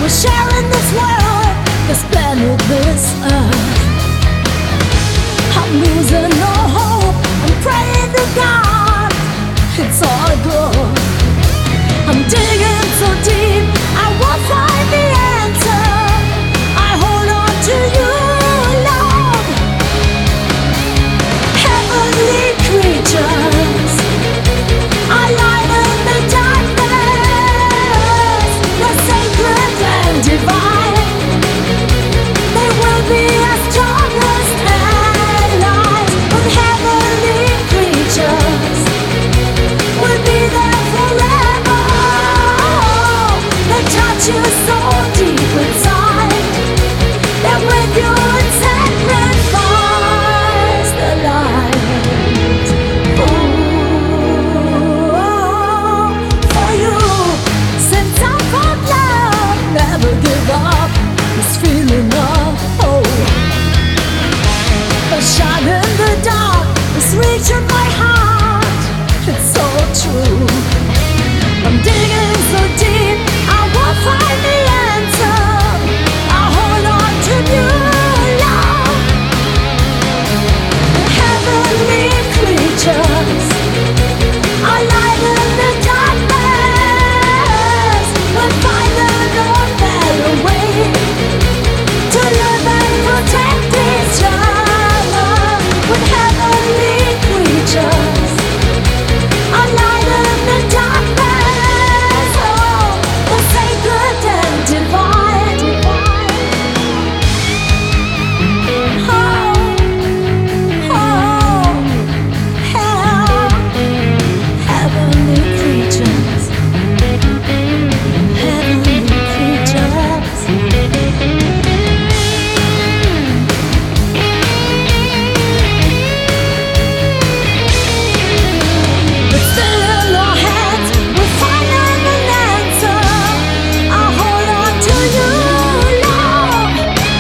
We're sharing this world, this planet, this earth. I'm losing no hope, I'm praying to God it's all good. I'm digging so deep, I won't find the answer. I hold on to you, love. Heavenly creatures, I light in the darkness. You're sacred and divine. They will be as strong as allies. But heavenly creatures will be there forever. They touch you so deep inside that with you would sacrifice the light. For you, since I found love, never give up this feeling of hope. A shot in the dark is reaching my heart. It's so true. I'm digging so deep, I won't find the answer. I hold on to you, love. Heavenly creatures, I light in the darkness. We'll find no better way to live and protect each other. With heavenly creatures, I light in the darkness. Oh, the sacred and divine. Oh, heavenly creatures, heavenly creatures. But still in our hands, we're finding an answer. I hold on to you, love.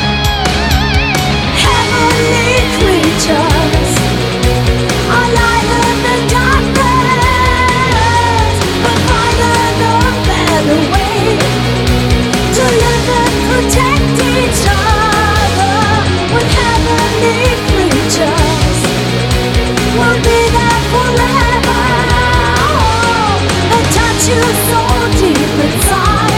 Heavenly creatures, I light in the darkness. We're finding no better way to live and protect each other. With heavenly creatures, we'll be there forever. They touch you so deep inside